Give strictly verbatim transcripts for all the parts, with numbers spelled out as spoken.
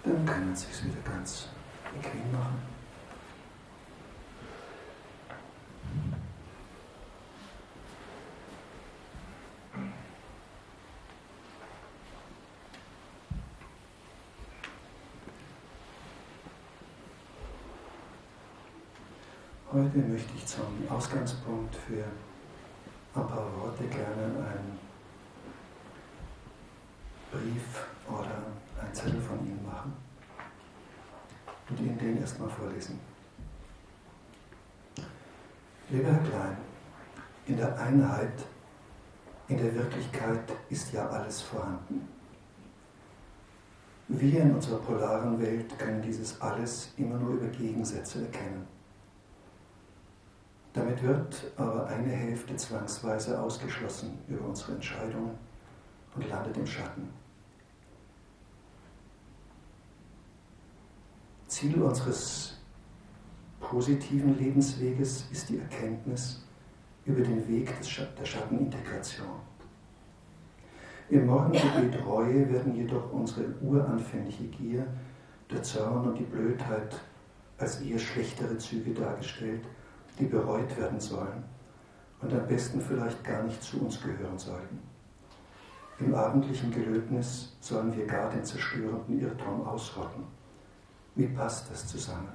Dann kann man sich wieder ganz bequem machen. Heute möchte ich zum Ausgangspunkt für ein paar Worte gerne einen Brief oder einen Zettel von Ihnen machen und Ihnen den erstmal vorlesen. Lieber Herr Klein, in der Einheit, in der Wirklichkeit ist ja alles vorhanden. Wir in unserer polaren Welt können dieses Alles immer nur über Gegensätze erkennen. Damit wird aber eine Hälfte zwangsweise ausgeschlossen über unsere Entscheidungen und landet im Schatten. Ziel unseres positiven Lebensweges ist die Erkenntnis über den Weg der Schattenintegration. Im Morgengebet Reue werden jedoch unsere uranfängliche Gier, der Zorn und die Blödheit als eher schlechtere Züge dargestellt, die bereut werden sollen und am besten vielleicht gar nicht zu uns gehören sollten. Im abendlichen Gelöbnis sollen wir gar den zerstörenden Irrtum ausrotten. Wie passt das zusammen?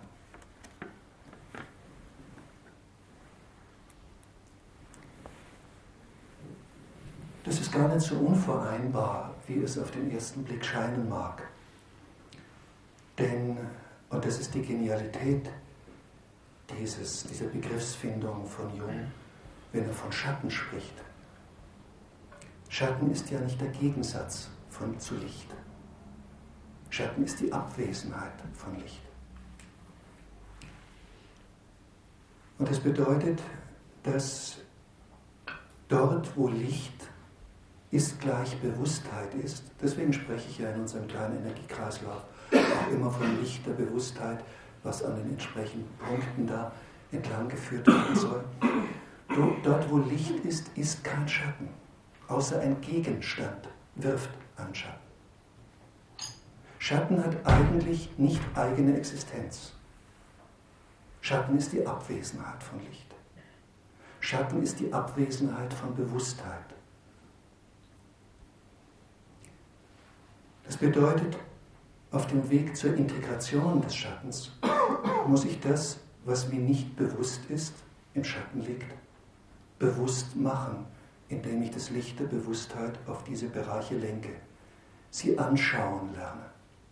Das ist gar nicht so unvereinbar, wie es auf den ersten Blick scheinen mag. Denn, und das ist die Genialität Dieses, dieser Begriffsfindung von Jung, wenn er von Schatten spricht. Schatten ist ja nicht der Gegensatz von zu Licht. Schatten ist die Abwesenheit von Licht. Und das bedeutet, dass dort, wo Licht ist, gleich Bewusstheit ist. Deswegen spreche ich ja in unserem kleinen Energiekreislauf auch immer von Licht der Bewusstheit, was an den entsprechenden Punkten da entlang geführt werden soll. Dort, wo Licht ist, ist kein Schatten, außer ein Gegenstand wirft einen Schatten. Schatten hat eigentlich nicht eigene Existenz. Schatten ist die Abwesenheit von Licht. Schatten ist die Abwesenheit von Bewusstheit. Das bedeutet, auf dem Weg zur Integration des Schattens muss ich das, was mir nicht bewusst ist, im Schatten liegt, bewusst machen, indem ich das Licht der Bewusstheit auf diese Bereiche lenke, sie anschauen lerne.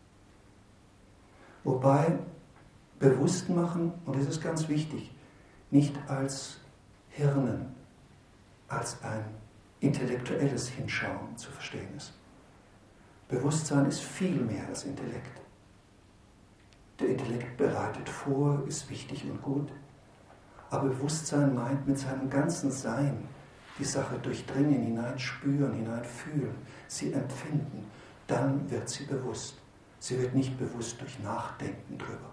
Wobei bewusst machen, und das ist ganz wichtig, nicht als Hirnen, als ein intellektuelles Hinschauen zu verstehen ist. Bewusstsein ist viel mehr als Intellekt. Der Intellekt bereitet vor, ist wichtig und gut. Aber Bewusstsein meint mit seinem ganzen Sein die Sache durchdringen, hineinspüren, hineinfühlen, sie empfinden. Dann wird sie bewusst. Sie wird nicht bewusst durch Nachdenken drüber.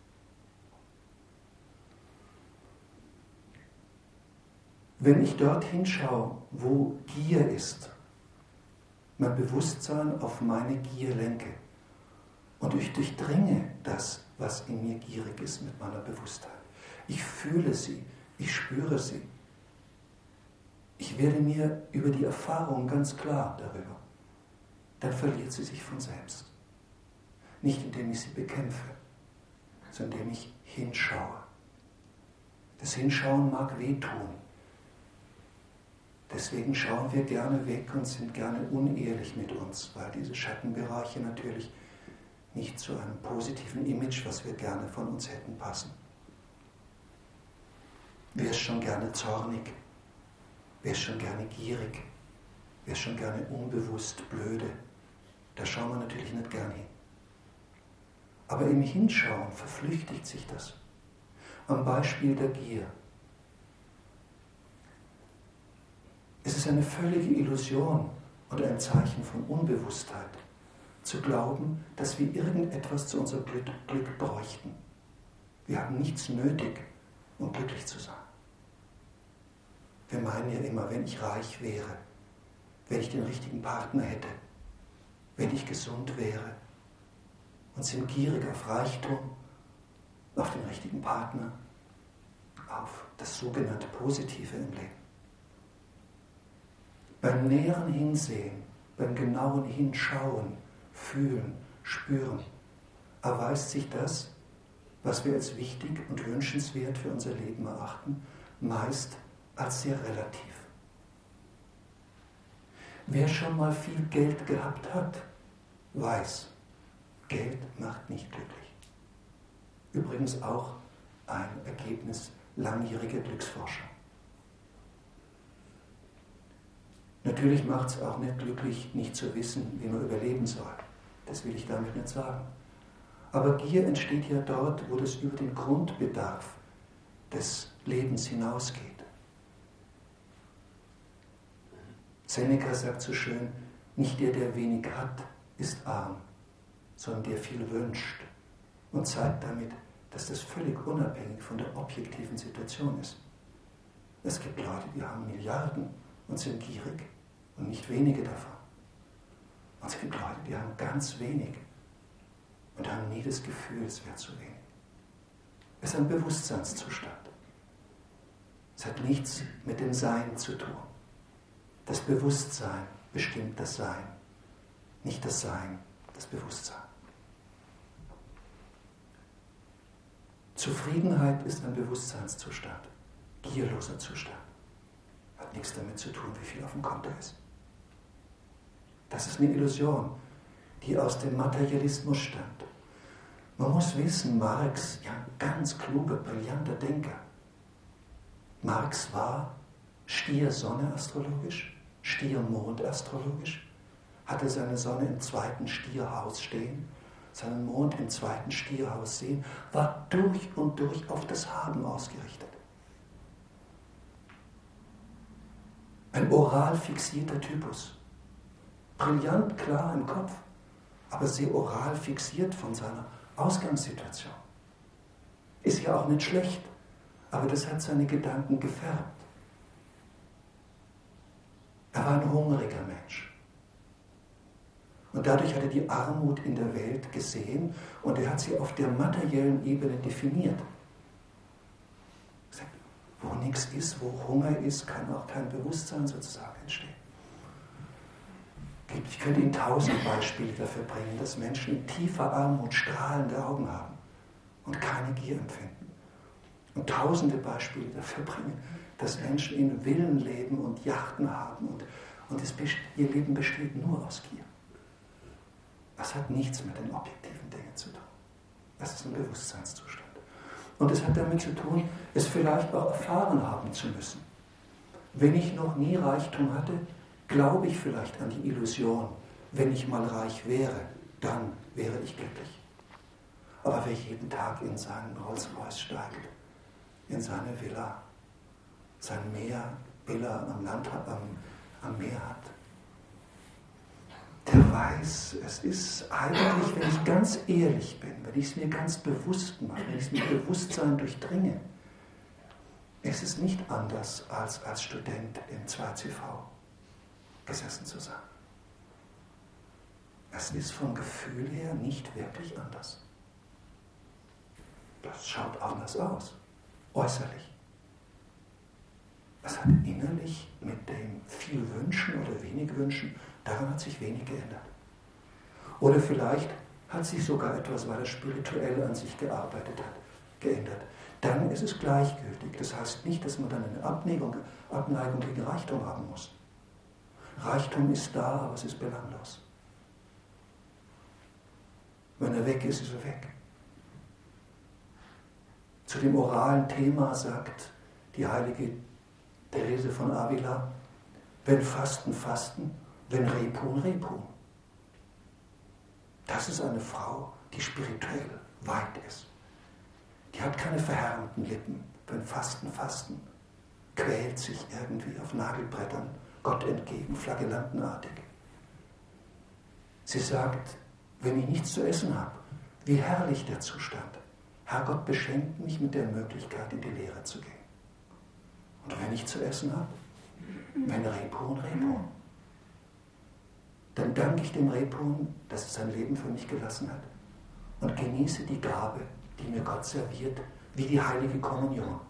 Wenn ich dorthin schaue, wo Gier ist, mein Bewusstsein auf meine Gier lenke und ich durchdringe das, was in mir gierig ist mit meiner Bewusstheit. Ich fühle sie, ich spüre sie. Ich werde mir über die Erfahrung ganz klar darüber. Dann verliert sie sich von selbst. Nicht indem ich sie bekämpfe, sondern indem ich hinschaue. Das Hinschauen mag wehtun. Deswegen schauen wir gerne weg und sind gerne unehrlich mit uns, weil diese Schattenbereiche natürlich nicht zu einem positiven Image, was wir gerne von uns hätten, passen. Wer ist schon gerne zornig? Wer ist schon gerne gierig? Wer ist schon gerne unbewusst blöde? Da schauen wir natürlich nicht gern hin. Aber im Hinschauen verflüchtigt sich das. Am Beispiel der Gier. Es ist eine völlige Illusion und ein Zeichen von Unbewusstheit, zu glauben, dass wir irgendetwas zu unserem Glück, Glück bräuchten. Wir haben nichts nötig, um glücklich zu sein. Wir meinen ja immer, wenn ich reich wäre, wenn ich den richtigen Partner hätte, wenn ich gesund wäre und sind gierig auf Reichtum, auf den richtigen Partner, auf das sogenannte Positive im Leben. Beim näheren Hinsehen, beim genauen Hinschauen, Fühlen, Spüren, erweist sich das, was wir als wichtig und wünschenswert für unser Leben erachten, meist als sehr relativ. Wer schon mal viel Geld gehabt hat, weiß, Geld macht nicht glücklich. Übrigens auch ein Ergebnis langjähriger Glücksforschung. Natürlich macht es auch nicht glücklich, nicht zu wissen, wie man überleben soll. Das will ich damit nicht sagen. Aber Gier entsteht ja dort, wo das über den Grundbedarf des Lebens hinausgeht. Seneca sagt so schön, nicht der, der wenig hat, ist arm, sondern der viel wünscht und zeigt damit, dass das völlig unabhängig von der objektiven Situation ist. Es gibt Leute, die haben Milliarden und sind gierig und nicht wenige davon. Und es gibt Leute, die haben ganz wenig und haben nie das Gefühl, es wäre zu wenig. Es ist ein Bewusstseinszustand. Es hat nichts mit dem Sein zu tun. Das Bewusstsein bestimmt das Sein, nicht das Sein, das Bewusstsein. Zufriedenheit ist ein Bewusstseinszustand, gierloser Zustand. Hat nichts damit zu tun, wie viel auf dem Konto ist. Das ist eine Illusion, die aus dem Materialismus stammt. Man muss wissen, Marx, ja, ein ganz kluger, brillanter Denker. Marx war Stier-Sonne astrologisch, Stier-Mond astrologisch, hatte seine Sonne im zweiten Stierhaus stehen, seinen Mond im zweiten Stierhaus sehen, war durch und durch auf das Haben ausgerichtet. Ein oral fixierter Typus. Brillant, klar im Kopf, aber sehr oral fixiert von seiner Ausgangssituation. Ist ja auch nicht schlecht, aber das hat seine Gedanken gefärbt. Er war ein hungriger Mensch. Und dadurch hat er die Armut in der Welt gesehen und er hat sie auf der materiellen Ebene definiert. Er sagt, wo nichts ist, wo Hunger ist, kann auch kein Bewusstsein sozusagen entstehen. Ich könnte Ihnen tausend Beispiele dafür bringen, dass Menschen in tiefer Armut strahlende Augen haben und keine Gier empfinden. Und tausende Beispiele dafür bringen, dass Menschen in Villen leben und Yachten haben und, und es, ihr Leben besteht nur aus Gier. Das hat nichts mit den objektiven Dingen zu tun. Das ist ein Bewusstseinszustand. Und es hat damit zu tun, es vielleicht auch erfahren haben zu müssen. Wenn ich noch nie Reichtum hatte, glaube ich vielleicht an die Illusion, wenn ich mal reich wäre, dann wäre ich glücklich. Aber wer jeden Tag in seinen Rolls-Royce steigt, in seine Villa, sein Meer, Villa am Land, am, am Meer hat, der weiß, es ist eigentlich, wenn ich ganz ehrlich bin, wenn ich es mir ganz bewusst mache, wenn ich es mit Bewusstsein durchdringe, es ist nicht anders als als Student im zwei C V gesessen zu sein. Es ist vom Gefühl her nicht wirklich anders. Das schaut anders aus, äußerlich. Es hat innerlich mit dem viel Wünschen oder wenig Wünschen, daran hat sich wenig geändert. Oder vielleicht hat sich sogar etwas, weil er spirituell an sich gearbeitet hat, geändert. Dann ist es gleichgültig. Das heißt nicht, dass man dann eine Abneigung, Abneigung gegen Reichtum haben muss. Reichtum ist da, aber es ist belanglos. Wenn er weg ist, ist er weg. Zu dem oralen Thema sagt die heilige Therese von Avila, wenn Fasten, Fasten, wenn Rebhuhn, Rebhuhn. Das ist eine Frau, die spirituell weit ist. Die hat keine verhärmten Lippen. Wenn Fasten, Fasten, quält sich irgendwie auf Nagelbrettern Gott entgegen, flagellantenartig. Sie sagt, wenn ich nichts zu essen habe, wie herrlich der Zustand. Herrgott beschenkt mich mit der Möglichkeit, in die Lehre zu gehen. Und wenn ich zu essen habe, wenn Rebhuhn, Rebhuhn, dann danke ich dem Rebhuhn, dass es sein Leben für mich gelassen hat. und genieße die Gabe, die mir Gott serviert, wie die heilige Kommunion.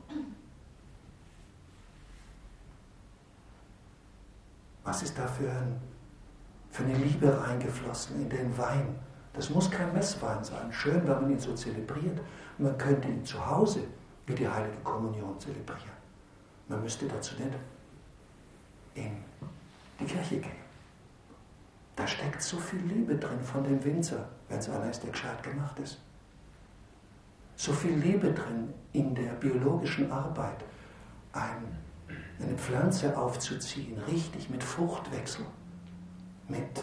Was ist da für, ein, für eine Liebe reingeflossen in den Wein? Das muss kein Messwein sein. Schön, wenn man ihn so zelebriert. Man könnte ihn zu Hause wie die heilige Kommunion zelebrieren. Man müsste dazu nicht in die Kirche gehen. Da steckt so viel Liebe drin von dem Winzer, wenn es einer ist, der gescheit gemacht ist. So viel Liebe drin in der biologischen Arbeit, ein, eine Pflanze aufzuziehen, richtig mit Fruchtwechsel, mit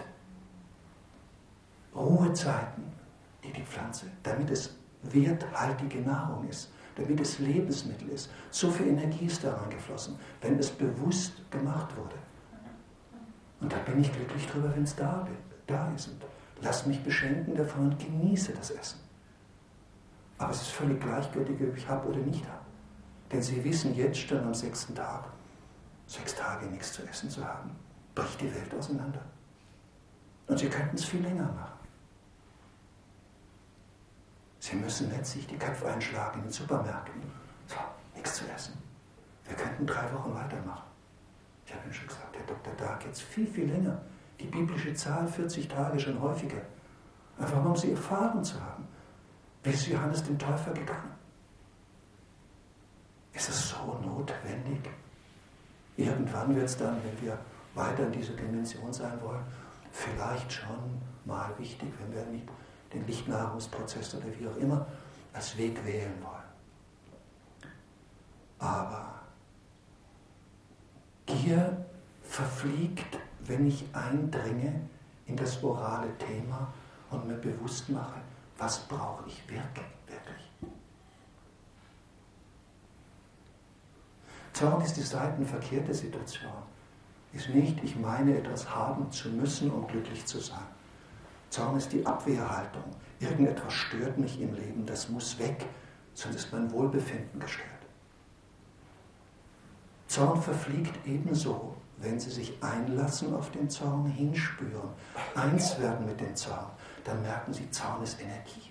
Ruhezeiten, die die Pflanze, damit es werthaltige Nahrung ist, damit es Lebensmittel ist. So viel Energie ist da reingeflossen, wenn es bewusst gemacht wurde. Und da bin ich glücklich drüber, wenn es da, da ist. Und lass mich beschenken davon und genieße das Essen. Aber es ist völlig gleichgültig, ob ich habe oder nicht habe. Denn Sie wissen jetzt schon am sechsten Tag, sechs Tage nichts zu essen zu haben, bricht die Welt auseinander. Und Sie könnten es viel länger machen. Sie müssen nicht sich die Köpfe einschlagen in den Supermärkten. So, nichts zu essen. Wir könnten drei Wochen weitermachen. Ich habe Ihnen schon gesagt, Herr Doktor da geht es viel, viel länger. Die biblische Zahl vierzig Tage schon häufiger. Einfach mal, um sie erfahren zu haben. Wie ist Johannes dem Täufer gegangen? Ist es so notwendig? Irgendwann wird es dann, wenn wir weiter in dieser Dimension sein wollen, vielleicht schon mal wichtig, wenn wir nicht den Lichtnahrungsprozess oder wie auch immer als Weg wählen wollen. Aber Gier verfliegt, wenn ich eindringe in das orale Thema und mir bewusst mache, was brauche ich wirklich, wirklich. Zorn ist die seitenverkehrte Situation. Ist nicht, ich meine, etwas haben zu müssen, um glücklich zu sein. Zorn ist die Abwehrhaltung. Irgendetwas stört mich im Leben, das muss weg, sonst ist mein Wohlbefinden gestört. Zorn verfliegt ebenso, wenn Sie sich einlassen auf den Zorn, hinspüren, eins werden mit dem Zorn, dann merken Sie, Zorn ist Energie.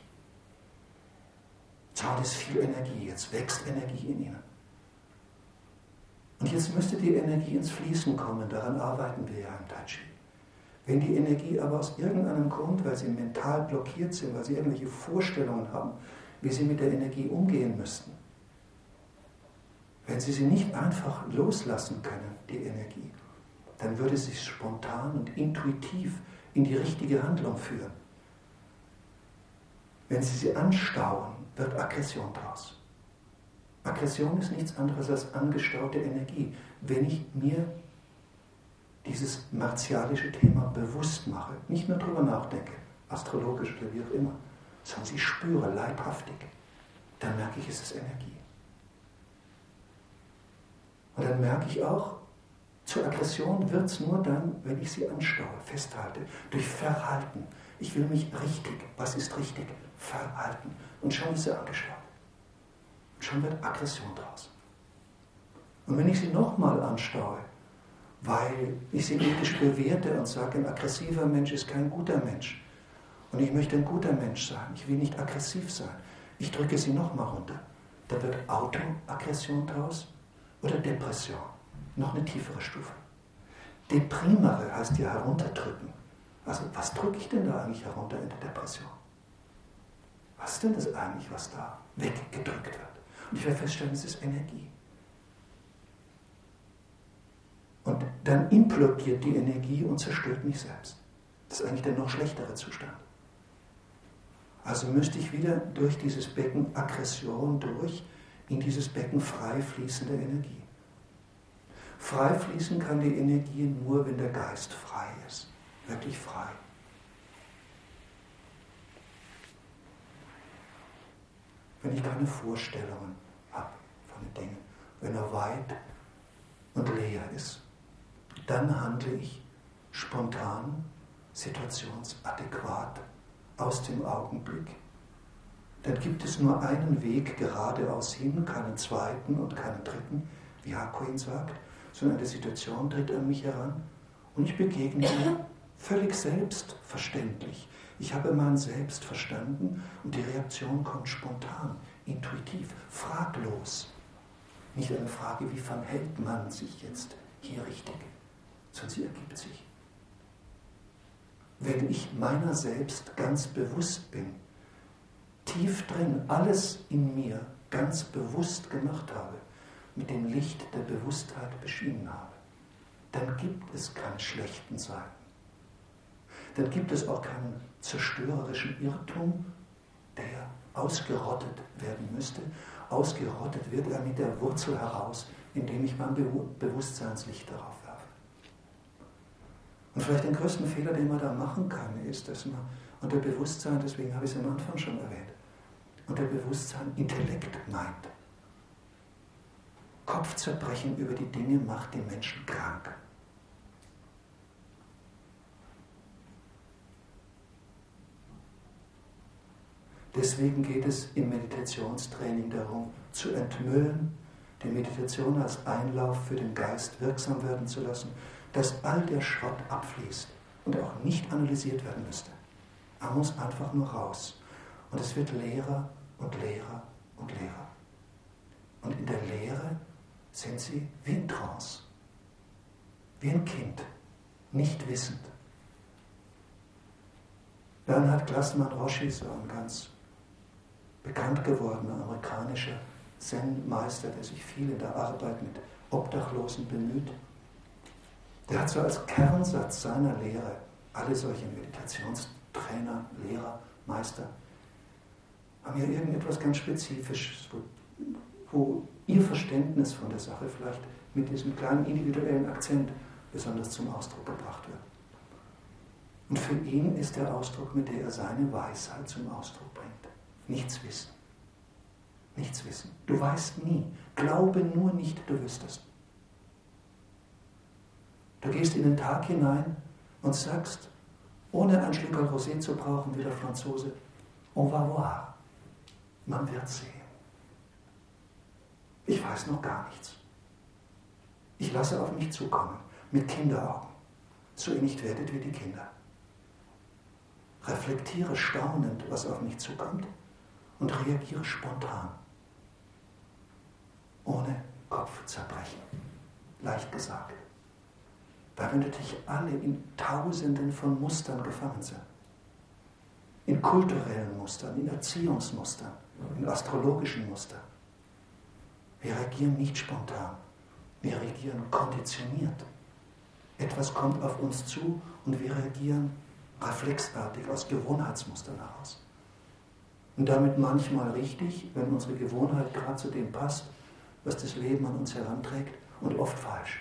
Zorn ist viel Energie, jetzt wächst Energie in Ihnen. Und jetzt müsste die Energie ins Fließen kommen, daran arbeiten wir ja im Tai Chi. Wenn die Energie aber aus irgendeinem Grund, weil Sie mental blockiert sind, weil Sie irgendwelche Vorstellungen haben, wie Sie mit der Energie umgehen müssten, wenn Sie sie nicht einfach loslassen können, die Energie, dann würde sie spontan und intuitiv in die richtige Handlung führen. Wenn Sie sie anstauen, wird Aggression draus. Aggression ist nichts anderes als angestaute Energie. Wenn ich mir dieses martialische Thema bewusst mache, nicht nur darüber nachdenke, astrologisch oder wie auch immer, sondern sie spüre leibhaftig, dann merke ich, es ist Energie. Und dann merke ich auch, zur Aggression wird es nur dann, wenn ich sie anstaue, festhalte, durch Verhalten. Ich will mich richtig, was ist richtig, verhalten. Und schon ist sie angestaut. Und schon wird Aggression draus. Und wenn ich sie nochmal anstaue, weil ich sie ethisch bewerte und sage, ein aggressiver Mensch ist kein guter Mensch. Und ich möchte ein guter Mensch sein, ich will nicht aggressiv sein. Ich drücke sie nochmal runter. Da wird Autoaggression draus. Oder Depression, noch eine tiefere Stufe. Deprimere heißt ja herunterdrücken. Also was drücke ich denn da eigentlich herunter in der Depression? Was ist denn das eigentlich, was da weggedrückt wird? Und ich werde feststellen, es ist Energie. Und dann implodiert die Energie und zerstört mich selbst. Das ist eigentlich der noch schlechtere Zustand. Also müsste ich wieder durch dieses Becken Aggression durch, in dieses Becken frei fließende Energie. Frei fließen kann die Energie nur, wenn der Geist frei ist. Wirklich frei. Wenn ich keine Vorstellungen habe von den Dingen, wenn er weit und leer ist, dann handle ich spontan, situationsadäquat, aus dem Augenblick. Dann gibt es nur einen Weg geradeaus hin, keinen zweiten und keinen dritten, wie Hakuin sagt, sondern eine Situation tritt an mich heran und ich begegne ihr völlig selbstverständlich. Ich habe mein Selbst verstanden und die Reaktion kommt spontan, intuitiv, fraglos. Nicht eine Frage, wie verhält man sich jetzt hier richtig, sondern sie ergibt sich. Wenn ich meiner selbst ganz bewusst bin, tief drin alles in mir ganz bewusst gemacht habe, mit dem Licht der Bewusstheit beschienen habe, dann gibt es keine schlechten Seiten. Dann gibt es auch keinen zerstörerischen Irrtum, der ausgerottet werden müsste. Ausgerottet wird er mit der Wurzel heraus, indem ich mein Bewusstseinslicht darauf werfe. Und vielleicht den größten Fehler, den man da machen kann, ist, dass man unter Bewusstsein, deswegen habe ich es am Anfang schon erwähnt, unter Bewusstsein Intellekt meint. Kopfzerbrechen über die Dinge macht den Menschen krank. Deswegen geht es im Meditationstraining darum, zu entmüllen, die Meditation als Einlauf für den Geist wirksam werden zu lassen, dass all der Schrott abfließt und auch nicht analysiert werden müsste. Er muss einfach nur raus. Und es wird leerer und leerer und leerer. Und in der Leere sind sie wie in Trance, wie ein Kind, nicht wissend. Bernhard Glassman Roshi, so ein ganz bekannt gewordener amerikanischer Zen-Meister, der sich viel in der Arbeit mit Obdachlosen bemüht, der hat so als Kernsatz seiner Lehre, alle solche Meditationstrainer, Lehrer, Meister, haben ja irgendetwas ganz Spezifisches, wo, wo ihr Verständnis von der Sache vielleicht mit diesem kleinen individuellen Akzent besonders zum Ausdruck gebracht wird. Und für ihn ist der Ausdruck, mit dem er seine Weisheit zum Ausdruck bringt. Nichts wissen. Nichts wissen. Du weißt nie. Glaube nur nicht, du wüsstest. Du gehst in den Tag hinein und sagst, ohne ein Schlückerl Rosé zu brauchen, wie der Franzose, on va voir. Man wird sehen. Ich weiß noch gar nichts. Ich lasse auf mich zukommen, mit Kinderaugen, so ihr nicht werdet wie die Kinder. Reflektiere staunend, was auf mich zukommt und reagiere spontan. Ohne Kopfzerbrechen. Leicht gesagt. Weil wenn dich alle in Tausenden von Mustern gefangen sind, in kulturellen Mustern, in Erziehungsmustern, in astrologischen Mustern, wir reagieren nicht spontan, wir reagieren konditioniert. Etwas kommt auf uns zu und wir reagieren reflexartig aus Gewohnheitsmustern heraus. Und damit manchmal richtig, wenn unsere Gewohnheit gerade zu dem passt, was das Leben an uns heranträgt, und oft falsch.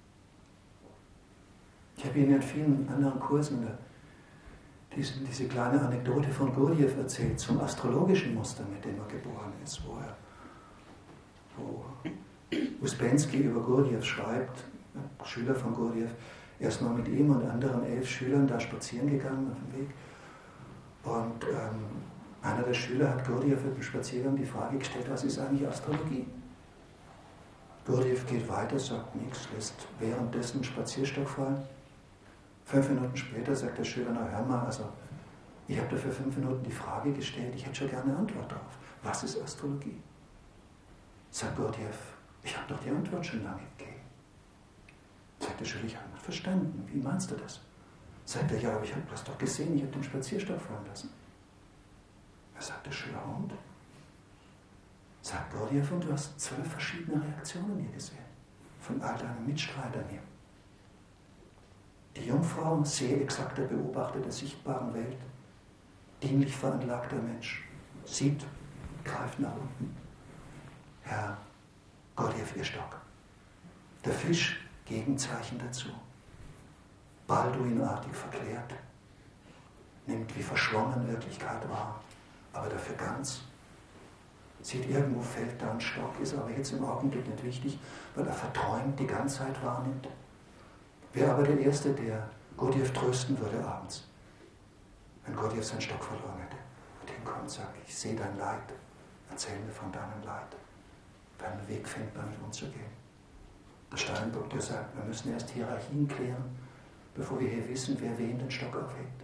Ich habe Ihnen in vielen anderen Kursen diese, diese kleine Anekdote von Gurdjieff erzählt zum astrologischen Muster, mit dem er geboren ist, wo er wo Uspensky über Gurdjieff schreibt, ein Schüler von Gurdjieff, er ist mal mit ihm und anderen elf Schülern da spazieren gegangen auf dem Weg. Und ähm, einer der Schüler hat Gurdjieff beim Spaziergang die Frage gestellt, was ist eigentlich Astrologie? Gurdjieff geht weiter, sagt nichts, lässt währenddessen einen Spazierstock fallen. Fünf Minuten später sagt der Schüler, na hör mal, also ich habe da für fünf Minuten die Frage gestellt, ich hätte schon gerne eine Antwort drauf. Was ist Astrologie? Sagt Gurdjieff, ich habe doch die Antwort schon lange gegeben. Sagt der Schüler, ich habe nicht verstanden. Wie meinst du das? Sagt er, ja, aber ich habe das doch gesehen, ich habe den Spazierstock fallen lassen. Er sagt der Schüler, und? Sagt Gurdjieff, und du hast zwölf verschiedene Reaktionen hier gesehen. Von all deinen Mitstreitern hier. Die Jungfrau, sehr exakter Beobachter der sichtbaren Welt, dienlich veranlagter Mensch, sieht, greift nach unten. Herr Gurdjieff, ihr Stock. Der Fisch, Gegenzeichen dazu. Balduinartig verklärt, nimmt wie verschwommen Wirklichkeit wahr, aber dafür ganz. Sieht, irgendwo fällt da ein Stock, ist aber jetzt im Augenblick nicht wichtig, weil er verträumt die Ganzheit wahrnimmt. Wäre aber der Erste, der Gurdjieff trösten würde abends, wenn Gurdjieff seinen Stock verloren hätte. Und hinkommt und sagt, ich sehe dein Leid, erzähl mir von deinem Leid, deinen Weg finden, damit umzugehen. Der Steinbock, der sagt, wir müssen erst Hierarchien klären, bevor wir hier wissen, wer wen den Stock aufhebt.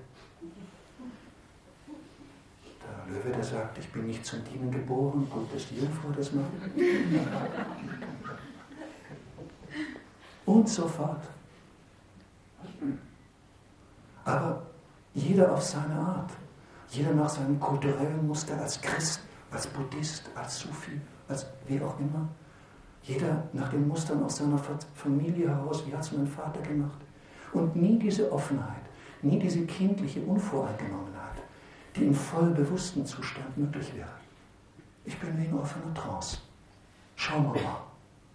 Der Löwe, der sagt, ich bin nicht zum Dienen geboren, gut, dass die Jungfrau das macht. Und so fort. Aber jeder auf seine Art, jeder nach seinem kulturellen Muster, als Christ, als Buddhist, als Sufi, als wie auch immer. Jeder nach den Mustern aus seiner Familie heraus, wie hat es mein Vater gemacht. Und nie diese Offenheit, nie diese kindliche Unvoreingenommenheit, die im voll bewussten Zustand möglich wäre. Ich bin wie in offener Trance. Schauen wir mal.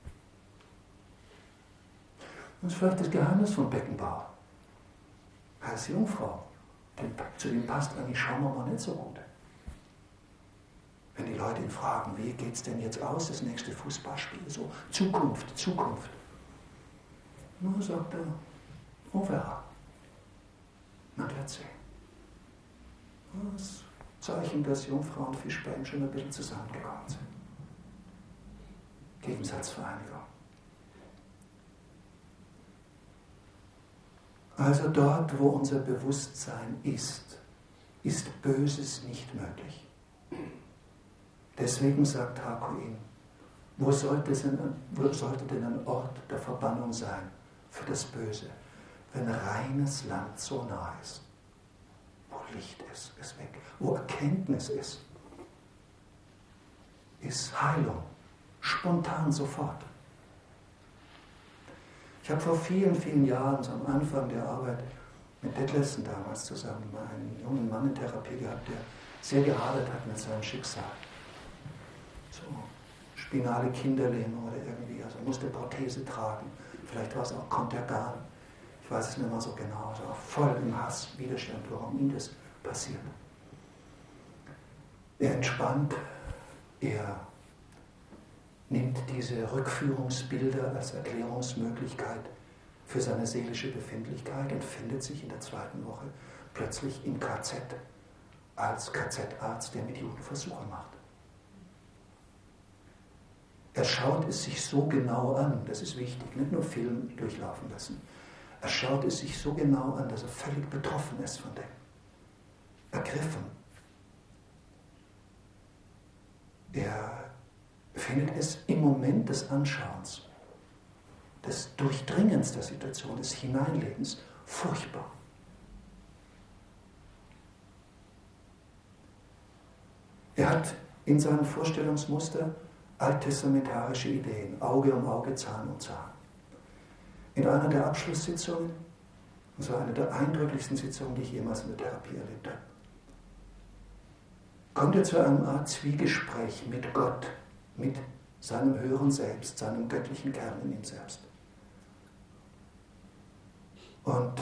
Das ist vielleicht das Geheimnis von Beckenbauer. Als Jungfrau, zu dem passt eigentlich schauen wir mal nicht so gut. Wenn die Leute ihn fragen, wie geht es denn jetzt aus, das nächste Fußballspiel, so Zukunft, Zukunft. Nur sagt er, on verra. Man wird sehen. Das Zeichen, dass Jungfrau und Fischbein schon ein bisschen zusammengekommen sind. Gegensatzvereinigung. Also dort, wo unser Bewusstsein ist, ist Böses nicht möglich. Deswegen sagt Hakuin, wo sollte, denn, wo sollte denn ein Ort der Verbannung sein für das Böse, wenn reines Land so nah ist? Wo Licht ist, ist weg. Wo Erkenntnis ist, ist Heilung. Spontan sofort. Ich habe vor vielen, vielen Jahren, so am Anfang der Arbeit mit Detlefsen damals zusammen, einen jungen Mann in Therapie gehabt, der sehr gehadert hat mit seinem Schicksal. So spinale Kinderlähmung oder irgendwie, also musste Prothese tragen. Vielleicht war es auch Kontergan. Ich weiß es nicht mehr so genau. Also auch voll im Hass, Widerstand, warum ihm das passiert. Er entspannt, er nimmt diese Rückführungsbilder als Erklärungsmöglichkeit für seine seelische Befindlichkeit und findet sich in der zweiten Woche plötzlich im K Z als K Z-Arzt, der mit Juden Versuche macht. Er schaut es sich so genau an, das ist wichtig, nicht nur Film durchlaufen lassen. Er schaut es sich so genau an, dass er völlig betroffen ist von dem. Ergriffen. Er findet es im Moment des Anschauens, des Durchdringens der Situation, des Hineinlebens furchtbar. Er hat in seinem Vorstellungsmuster alttestamentarische Ideen, Auge um Auge, Zahn um Zahn. In einer der Abschlusssitzungen, und zwar einer der eindrücklichsten Sitzungen, die ich jemals in der Therapie erlebt habe, kommt er zu einer Art Zwiegespräch mit Gott, mit seinem höheren Selbst, seinem göttlichen Kern in ihm selbst. Und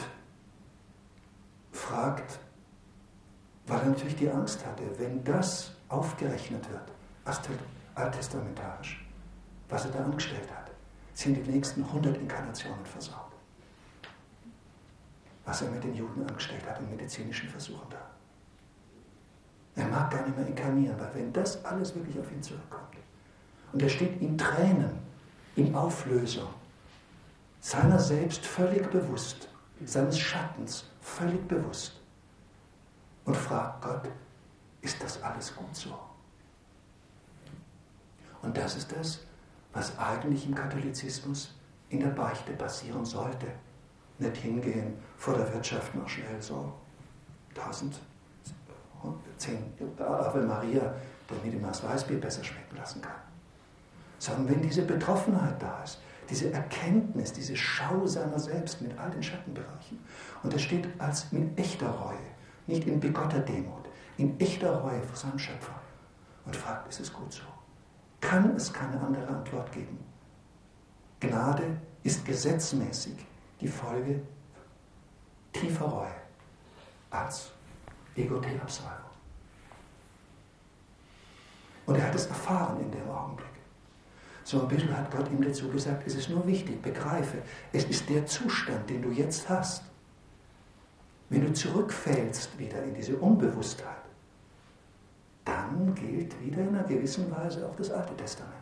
fragt, weil er natürlich die Angst hatte, wenn das aufgerechnet wird, alttestamentarisch, was er da angestellt hat, sind die nächsten hundert Inkarnationen versaut. Was er mit den Juden angestellt hat in medizinischen Versuchen da. Er mag gar nicht mehr inkarnieren, weil wenn das alles wirklich auf ihn zurückkommt, und er steht in Tränen, in Auflösung, seiner selbst völlig bewusst, seines Schattens völlig bewusst, und fragt Gott, ist das alles gut so? Und das ist das, was eigentlich im Katholizismus in der Beichte passieren sollte. Nicht hingehen, vor der Wirtschaft noch schnell so tausend, zehn Ave Maria, damit ihm das Weißbier besser schmecken lassen kann. Sondern wenn diese Betroffenheit da ist, diese Erkenntnis, diese Schau seiner selbst mit all den Schattenbereichen, und er steht als mit echter Reue, nicht in bigotter Demut, in echter Reue vor seinem Schöpfer und fragt, ist es gut so? Kann es keine andere Antwort geben? Gnade ist gesetzmäßig die Folge tiefer Reue als Ego-T-Absolvung. Und er hat es erfahren in dem Augenblick. So ein bisschen hat Gott ihm dazu gesagt, es ist nur wichtig, begreife, es ist der Zustand, den du jetzt hast. Wenn du zurückfällst wieder in diese Unbewusstheit, dann gilt wieder in einer gewissen Weise auch das Alte Testament.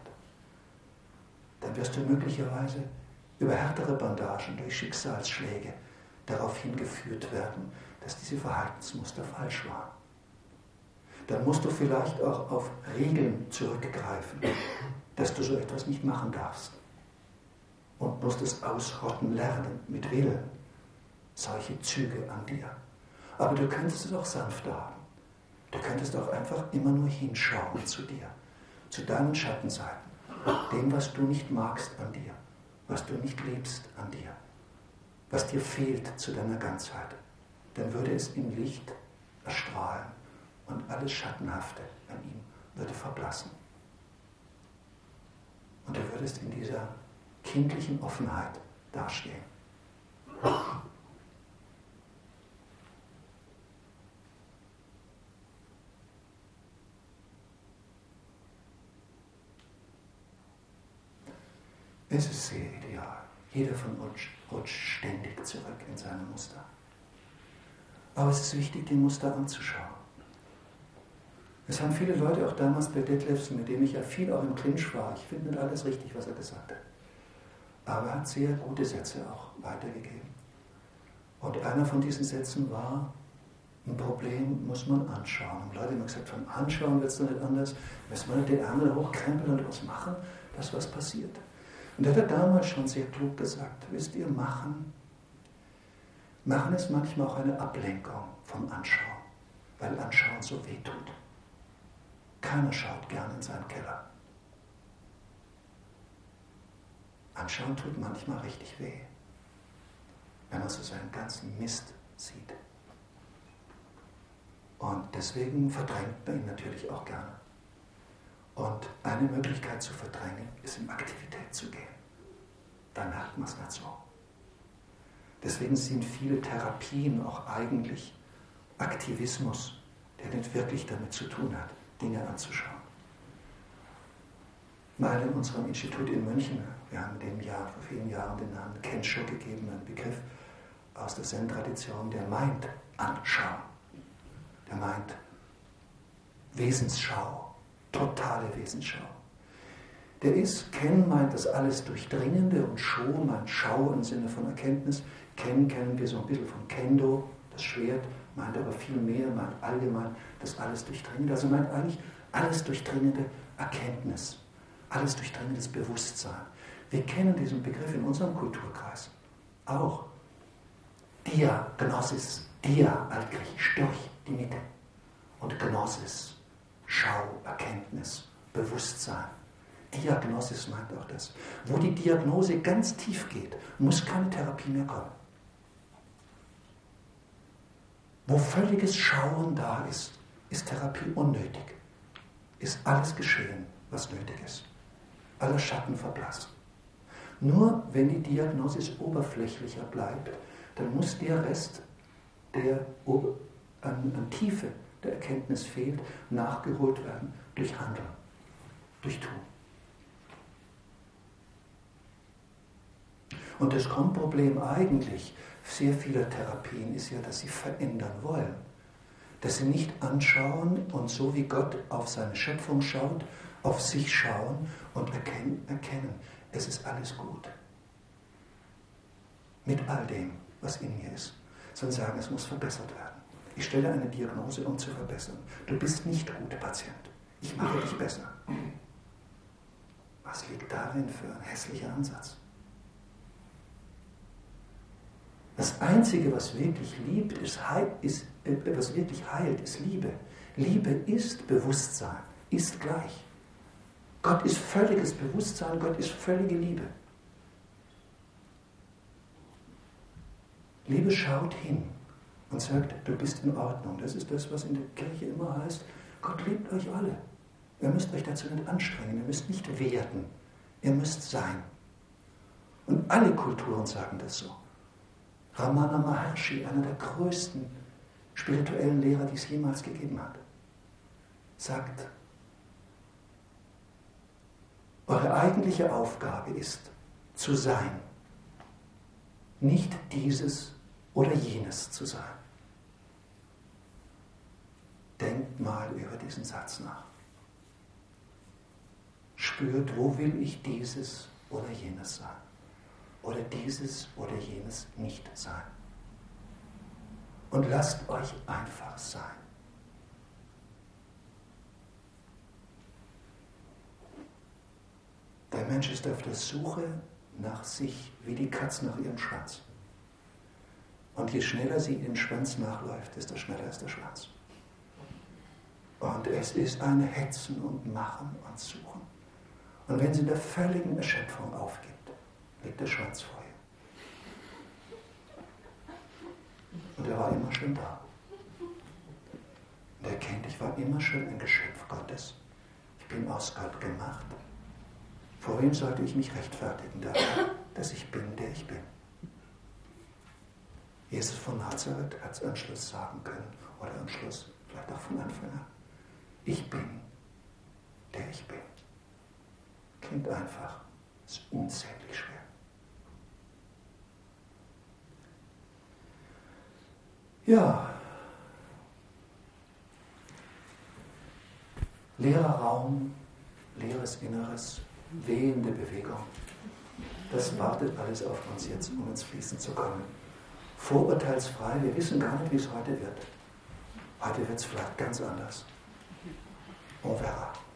Dann wirst du möglicherweise über härtere Bandagen durch Schicksalsschläge darauf hingeführt werden, dass diese Verhaltensmuster falsch waren. Dann musst du vielleicht auch auf Regeln zurückgreifen, dass du so etwas nicht machen darfst. Und musst es ausrotten lernen, mit Willen, solche Züge an dir. Aber du könntest es auch sanfter haben. Du könntest auch einfach immer nur hinschauen zu dir, zu deinen Schattenseiten, dem, was du nicht magst an dir, was du nicht liebst an dir, was dir fehlt zu deiner Ganzheit. Dann würde es im Licht erstrahlen und alles Schattenhafte an ihm würde verblassen. Und du würdest in dieser kindlichen Offenheit dastehen. Es ist sehr ideal. Jeder von uns rutscht ständig zurück in seine Muster. Aber es ist wichtig, die Muster anzuschauen. Es haben viele Leute, auch damals bei Detlefsen, mit dem ich ja viel auch im Clinch war, ich finde nicht alles richtig, was er gesagt hat, aber er hat sehr gute Sätze auch weitergegeben. Und einer von diesen Sätzen war, ein Problem muss man anschauen. Und Leute haben gesagt, vom Anschauen wird es doch nicht anders, müssen wir nicht die Ärmel hochkrempeln und was machen, dass was passiert. Und er hat damals schon sehr klug gesagt, wisst ihr, machen, machen ist manchmal auch eine Ablenkung vom Anschauen, weil Anschauen so weh tut. Keiner schaut gern in seinen Keller. Anschauen tut manchmal richtig weh, wenn man so seinen ganzen Mist sieht. Und deswegen verdrängt man ihn natürlich auch gerne. Und eine Möglichkeit zu verdrängen, ist in Aktivität zu gehen. Dann merkt man es nicht so. Deswegen sind viele Therapien auch eigentlich Aktivismus, der nicht wirklich damit zu tun hat, Dinge anzuschauen. Mal in unserem Institut in München, wir haben dem Jahr, vor vielen Jahren den Namen Kensho gegeben, einen Begriff aus der Zen-Tradition, der meint anschauen. Der meint Wesensschau, totale Wesensschau. Der ist, Ken meint das alles Durchdringende und Sho meint Schau im Sinne von Erkenntnis. Ken kennen wir so ein bisschen von Kendo, das Schwert, meint aber viel mehr, meint allgemein das alles Durchdringende. Also meint eigentlich alles durchdringende Erkenntnis, alles durchdringendes Bewusstsein. Wir kennen diesen Begriff in unserem Kulturkreis auch. Dia, Gnosis, Dia, altgriechisch, durch die Mitte. Und Gnosis, Schau, Erkenntnis, Bewusstsein. Diagnosis meint auch das. Wo die Diagnose ganz tief geht, muss keine Therapie mehr kommen. Wo völliges Schauen da ist, ist Therapie unnötig. Ist alles geschehen, was nötig ist. Aller Schatten verblassen. Nur wenn die Diagnosis oberflächlicher bleibt, dann muss der Rest, der an, an Tiefe der Erkenntnis fehlt, nachgeholt werden durch Handeln, durch Tun. Und das Grundproblem eigentlich sehr vieler Therapien ist ja, dass sie verändern wollen. Dass sie nicht anschauen und so wie Gott auf seine Schöpfung schaut, auf sich schauen und erkennen, erkennen, es ist alles gut. Mit all dem, was in mir ist. Sondern sagen, es muss verbessert werden. Ich stelle eine Diagnose, um zu verbessern. Du bist nicht gut, Patient. Ich mache dich besser. Was liegt darin für ein hässlicher Ansatz? Das Einzige, was wirklich liebt, ist, ist, was wirklich heilt, ist Liebe. Liebe ist Bewusstsein, ist gleich. Gott ist völliges Bewusstsein, Gott ist völlige Liebe. Liebe schaut hin und sagt, du bist in Ordnung. Das ist das, was in der Kirche immer heißt, Gott liebt euch alle. Ihr müsst euch dazu nicht anstrengen, ihr müsst nicht werden, ihr müsst sein. Und alle Kulturen sagen das so. Ramana Maharshi, einer der größten spirituellen Lehrer, die es jemals gegeben hat, sagt, eure eigentliche Aufgabe ist, zu sein, nicht dieses oder jenes zu sein. Denkt mal über diesen Satz nach. Spürt, wo will ich dieses oder jenes sein? Oder dieses oder jenes nicht sein. und lasst euch einfach sein. Der Mensch ist auf der Suche nach sich, wie die Katze nach ihrem Schwanz. Und je schneller sie den Schwanz nachläuft, desto schneller ist der Schwanz. Und es ist ein Hetzen und Machen und Suchen. Und wenn sie in der völligen Erschöpfung aufgibt, liegt der Schwanz vor ihr. Und er war immer schon da. Und er kennt, ich war immer schon ein Geschöpf Gottes. Ich bin aus Gott gemacht. Vor wem sollte ich mich rechtfertigen dafür, dass ich bin, der ich bin? Jesus von Nazareth hat es am Schluss sagen können, oder am Schluss, vielleicht auch von Anfang an. Ich bin, der ich bin. Klingt einfach, ist unsäglich schwer. Ja, leerer Raum, leeres Inneres, wehende Bewegung. Das wartet alles auf uns jetzt, um ins Fließen zu kommen. Vorurteilsfrei, wir wissen gar nicht, wie es heute wird. Heute wird es vielleicht ganz anders. On verra.